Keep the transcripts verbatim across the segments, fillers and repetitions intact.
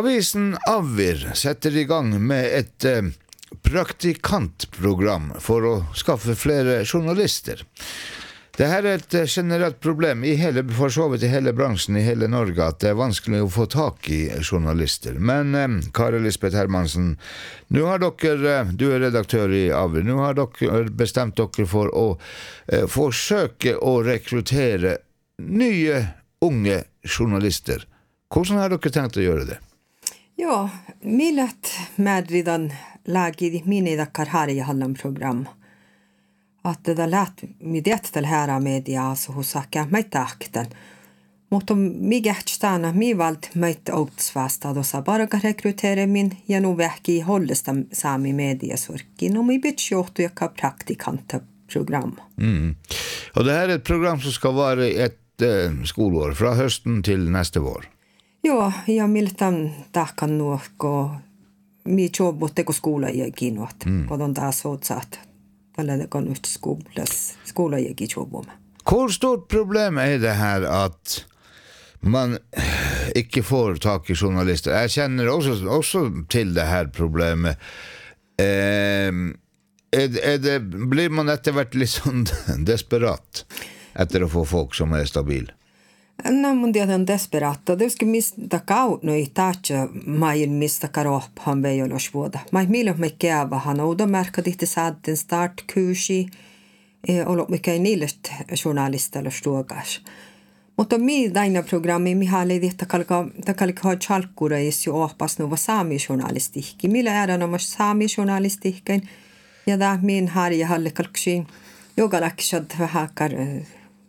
Avisen Avir setter i gang med et eh, praktikantprogram for å skaffe flere journalister. Det her er et generelt problem i hele, for så vidt i hele bransjen i hele Norge, at det er vanskelig å få tak i journalister. Men eh, Kari Lisbeth Hermansen, nå har dere, du er redaktør i Avir, nå har dere bestemt dere for å eh, forsøke å rekruttere nye, unge journalister. Hvordan har dere tenkt å gjøre det? Ja, millet med redan läge minne dagar här i Halland program. Att det där lät med det till här media så hos saka mig takten. Mot om mig gärtstana mig valt mig outsvasta då så bara rekrytera min jag nog väck i hållestam sami mediesorkin och mig bitchot och jag praktikant program. Mm. Och det här är ett program som ska vara ett eh, skolår från hösten till nästa vår. Ja, jag miltan takan nog och mi jobb åt det skola jag ginot. Och de där så att eller det kan ut skolas skola jag i jobb om. Hvor stort problem er det her at man ikke får tak i journalister? Jeg kjenner også, også til det her problemet. Eh, er, er det, blir man etter hvert litt sånn desperat etter å få folk som er stabile? Nej, men det är en desperat. Det ska mista kaut nu i tacha mai mista karop han vejo svåda. Mai milo mig käva han och då märker det att den start kursi eh och mycket nilet journalist eller stogas. Mutta mi daina programmi mi hali det kalka ta kalka ha chalkura is ju oppas nu var sami journalistik. Milla är det nog sami journalistiken. Ja da min har jag halle kalksin. Jag galakshad hakar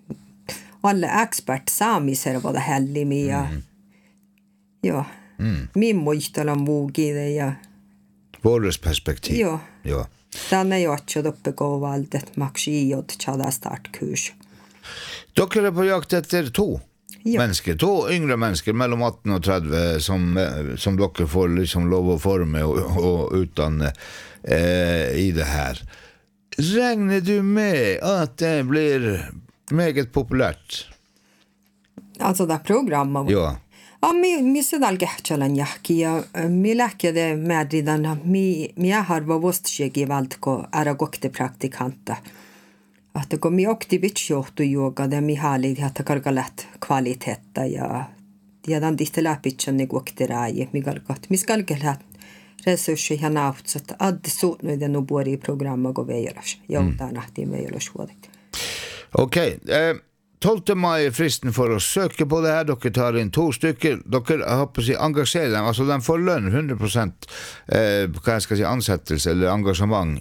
alla expert sami ser vad det hellig med mm. ja mm. min mojtala mogi det ja våres perspektiv ja ja den är ju också uppe gå valdet maxi och tjada startkurs. Dere er på jakt etter to ja. mennesker, to yngre mennesker mellom atten og tretti som, som dere får liksom lov å forme og, og utdanne eh, i det her. Regner du med at det blir meget populärt? Alltså det programmet. Ja. Ja, mi mi sedal gähtchalan jahkia. Mi läkade med redan mi mi har var vostcheg i valtko aragokte praktikanta. Att det kom mi okti bitchot och yoga där mi hali att kalkalat kvalitetta ja. Ja dan dihtela pitchen ni gokte rai mi galkat. Mi skal gelat resurser han haft så att ad sot nu den bor i programmet gå vejeras. Jag där nahti vejeras vad. Okej, eh, tolvte mai er fristen for å søke på det her. Dere tar inn to stykker. Dere har på å si engasjere dem. Altså, de får lønn hundre prosent eh, hva jeg skal si, ansettelse eller engasjement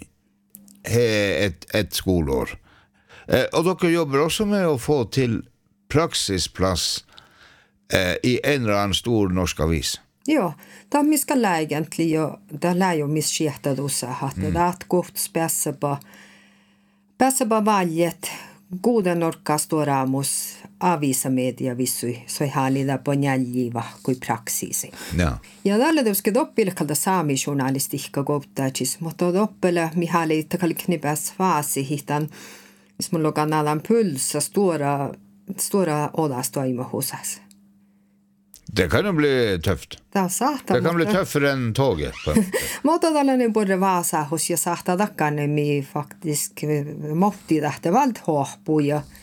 et, et skoleår. Eh, og dere jobber også med å få til praksisplass eh, i en eller annen stor norsk avis. Ja, da vi skal egentlig, og da lär jo misskjeta då så at det er et godt spesse på spesse på valget goda norka stora mos avisa media visui så hali da ponjalliva kui praksisi. Ja. Ja dalle det ska doppile kalda sami journalistikka goptacis mutta doppele mi hali takal knibas fasi hitan hvis man logan alan pulsa stora stora oda stoima hosas. Det kan jo bli tøft. Det, satan, det kan bli tøffere enn toget. Måte dalle ni borde vasa hos jag sakta dackane mi faktisk måtti det valt håp och jag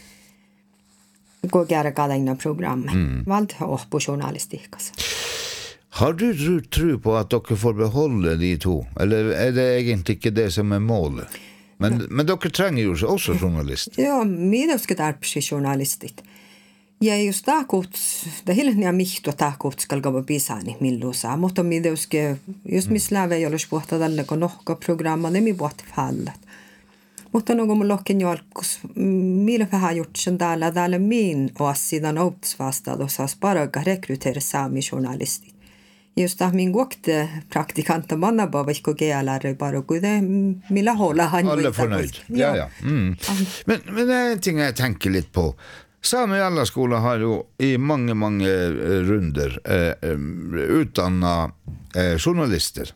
går gärna gala innan program. Mm. Valt håp på journalistik alltså. Har du tro, tro på att dere får beholde de to? Eller er det egentlig ikke det som er målet? Men, ja. men dere trenger jo også journalist. Ja, min ønsker det er på journalistik. Ja, just takut, det hela när mitt och takut ska gå på bisani millosa. Mutta mi deuske, just mi slave ei ole puhta tälle kun nohka programma, ne mi puhta fallat. Mutta no kun lokken jolkus, millä vähän gjort sen täällä, täällä min och sidan outsvasta, då sa sparaga rekrytera sami journalistit. Just att min gåkte praktikanta manna bara vilka gelar bara gode milla hålla han. Alla fornøyd. Ja, ja. Mm. Men, men det er en ting jeg tenker litt på. Sami alla skoler har jo i mange, mange runder eh, utdannet eh, journalister.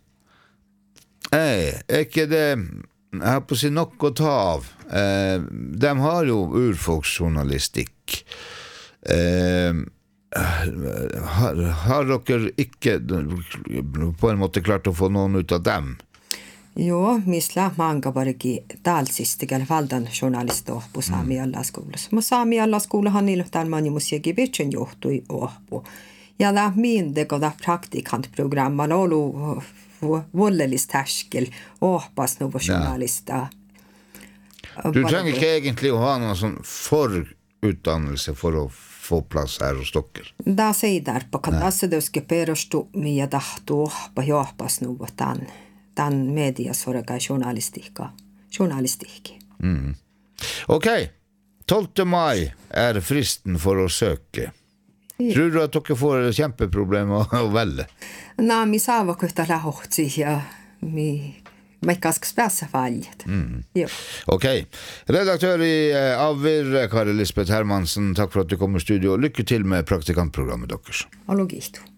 Eh, er ikke det, jeg har på å si nok å ta av. Eh, de har jo urfolksjournalistikk. Eh, har, har dere ikke på en måte klart å få noen ut av dem? Joo, missä manga variki talsistikal valdan journalisto på Sami alla skolas. Mo Sami alla skolahan niillä talman musiikki vitsen johtui ohpu. Ja da min det goda praktikantprogramman olu vollelist härskel ohpas nu journalista. Du trenger ikke egentlig å ha noen sånn forutdannelse for å få plass her hos dere. Da sier der på kan altså det skal perustu mye dahto ohpa johpas nu tan tan mediasorga journalistikka journalistikki. Mm. Ok, tolvte mai er fristen for å søke. Tror du at dere får kjempeproblemer å velge? Nei, vi sa var kutta lahotsi ja vi Men ganske spesifikt. Mm. Jo. Ok. Redaktør i eh, Avir, Kari Lisbeth Hermansen, takk for at du kom i studio. Lykke til med praktikantprogrammet deres. Og logito.